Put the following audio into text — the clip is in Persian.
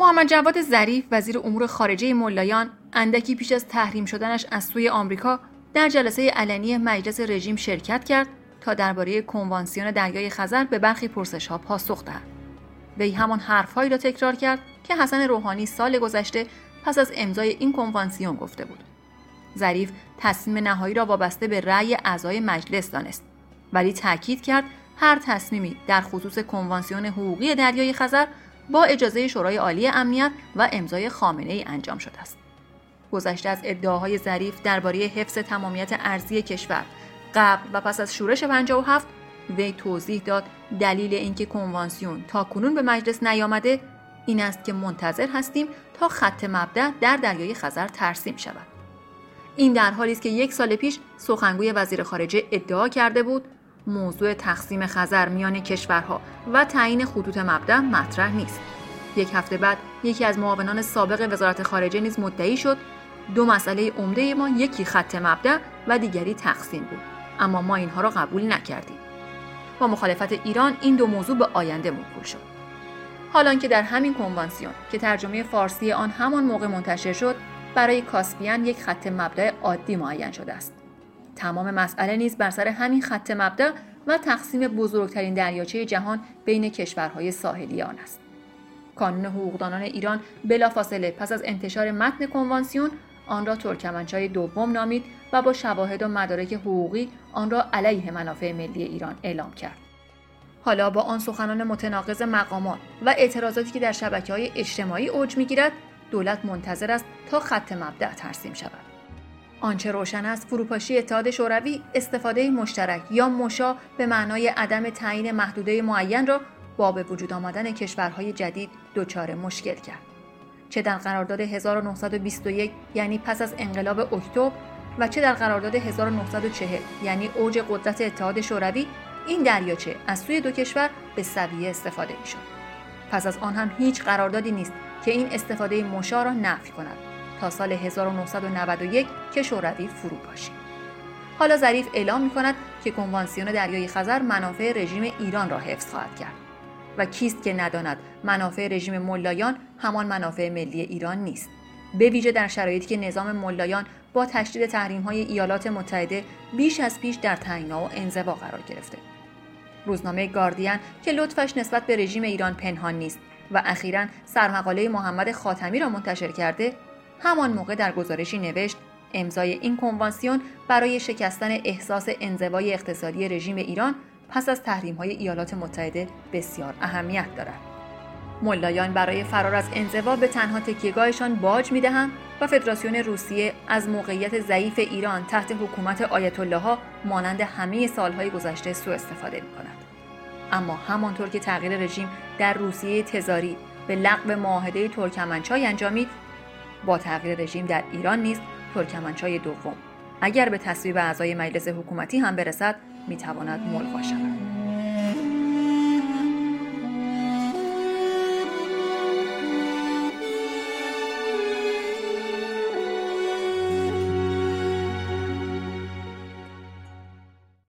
محمد جواد ظریف وزیر امور خارجه ملایان اندکی پیش از تحریم شدنش از سوی آمریکا در جلسه علنی مجلس رژیم شرکت کرد تا درباره کنوانسیون دریای خزر به برخی پرسش‌ها پاسخ دهد. وی همان حرف‌هایی را تکرار کرد که حسن روحانی سال گذشته پس از امضای این کنوانسیون گفته بود. ظریف تصمیم نهایی را وابسته به رأی اعضای مجلس دانست، ولی تاکید کرد هر تصمیمی در خصوص کنوانسیون حقوقی دریای خزر با اجازه شورای عالی امنیت و امضای خامنه‌ای انجام شده است. گذشته از ادعاهای ظریف درباره حفظ تمامیت ارضی کشور قبل و پس از شورش 57 وی توضیح داد دلیل اینکه کنوانسیون تاکنون به مجلس نیامده این است که منتظر هستیم تا خط مبدأ در دریای خزر ترسیم شود. این در حالی است که 1 سال پیش سخنگوی وزیر خارجه ادعا کرده بود موضوع تقسیم خزر میان کشورها و تعیین خطوط مبدأ مطرح نیست. 1 هفته بعد یکی از معاونان سابق وزارت خارجه نیز مدعی شد 2 مسئله عمده ما یکی خط مبدأ و دیگری تقسیم بود، اما ما اینها را قبول نکردیم. با مخالفت ایران این 2 موضوع به آینده موکول شد. حالان که در همین کنوانسیون که ترجمه فارسی آن همان موقع منتشر شد برای کاسپیان 1 خط مبدأ عادی معین شده است. تمام مسئله نیز بر سر همین خط مبدأ و تقسیم بزرگترین دریاچه جهان بین کشورهای ساحلی آن است. کانون حقوقدانان ایران بلافاصله پس از انتشار متن کنوانسیون آن را ترکمنچای دوم نامید و با شواهد و مدارک حقوقی آن را علیه منافع ملی ایران اعلام کرد. حالا با آن سخنان متناقض مقامات و اعتراضاتی که در شبکه‌های اجتماعی اوج می‌گیرد، دولت منتظر است تا خط مبدأ ترسیم شود. آنچه روشن است فروپاشی اتحاد شوروی استفاده مشترک یا مشا به معنای عدم تعیین محدوده معین را با به وجود آمدن کشورهای جدید دچار مشکل کرد. چه در قرارداد 1921 یعنی پس از انقلاب اکتبر و چه در قرارداد 1940 یعنی اوج قدرت اتحاد شوروی این دریاچه از سوی 2 کشور به سویه استفاده می‌شد. پس از آن هم هیچ قراردادی نیست که این استفاده مشا را نفی کند تا سال 1991 که شوروی فرو پاشید. حالا ظریف اعلام می‌کند که کنوانسیون دریای خزر منافع رژیم ایران را حفظ خواهد کرد و کیست که نداند منافع رژیم ملایان همان منافع ملی ایران نیست، به ویژه در شرایطی که نظام ملایان با تشدید تحریم‌های ایالات متحده بیش از پیش در تنگنا و انزوا قرار گرفته. روزنامه گاردین که لطفش نسبت به رژیم ایران پنهان نیست و اخیراً سرمقاله محمد خاتمی را منتشر کرده، همان موقع در گزارشی نوشت امضای این کنوانسیون برای شکستن احساس انزوای اقتصادی رژیم ایران پس از تحریم‌های ایالات متحده بسیار اهمیت دارد. ملایان برای فرار از انزوا به تنها تکیه‌گاهشان باج می‌دهند و فدراسیون روسیه از موقعیت ضعیف ایران تحت حکومت آیت الله‌ها مانند همه سالهای گذشته سوء استفاده می‌کند. اما همانطور که تغییر رژیم در روسیه تزاری به لغو معاهده ترکمنچای انجامید، با تغییر رژیم در ایران نیز ترکمنچای دوم اگر به تصویب اعضای مجلس حکومتی هم برسد می‌تواند ملغا شود.